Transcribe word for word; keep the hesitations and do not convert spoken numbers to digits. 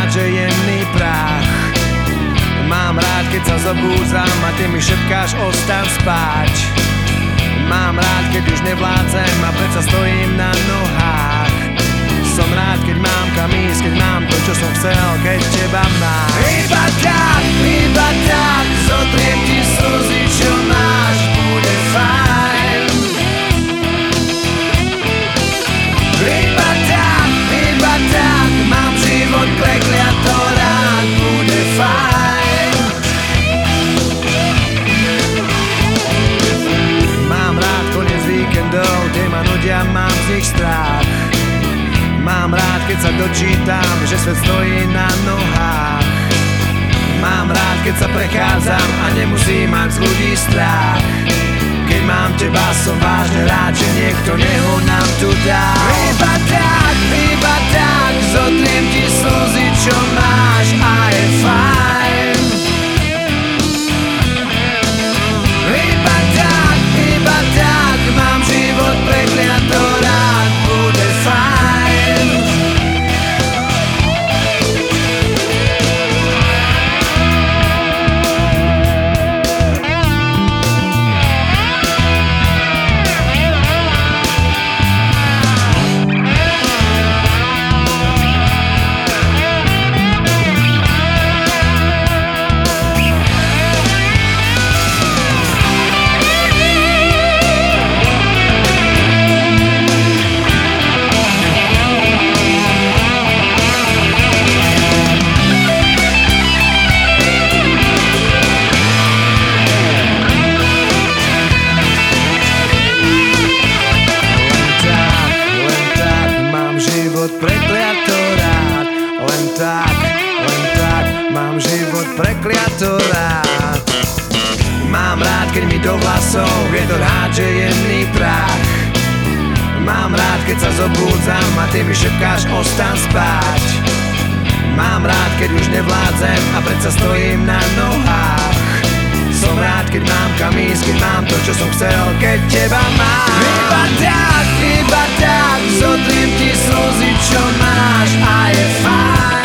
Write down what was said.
hádže jemný prach. Mám rád, keď sa zobúdzam a ty mi šepkáš ostan spať. Mám rád, keď už nevládzem a predsa stojím na nohách. Som rád, keď mám kam ísť, keď mám to, čo som chcel, keď teba mám. Iba tak, iba tak, zotriem ti slzy, čo máš, bude fajn. Iba tak, iba tak, mám život prekliato rád, bude fajn. Mám rád koniec víkendov, tie ma nudia, mám z nich strach. Mám rád, keď sa dočítam, že svet stojí na nohách. Mám rád, keď sa prechádzam a nemusím mať z ľudí strach. Keď mám teba, som vážne rád, že niekto neho nám tu dá. Iba tak, iba tak, zotriem ti slzy, čo máš a je fajn. Iba tak, iba tak, mám život prekliato rád, bude fajn. Prekliato rád, len tak, len tak, mám život prekliato rád. Mám rád, keď mi do vlasov vietor hádže jemný prach. Mám rád, keď sa zobúdzam a ty mi šepkáš ostan spať. Mám rád, keď už nevládzem a predsa stojím na nohách. Som rád, keď mám kam ísť, keď mám to, čo som chcel, keď teba mám. Iba tak, iba tak, zotriem ti slzy, čo máš a je fajn.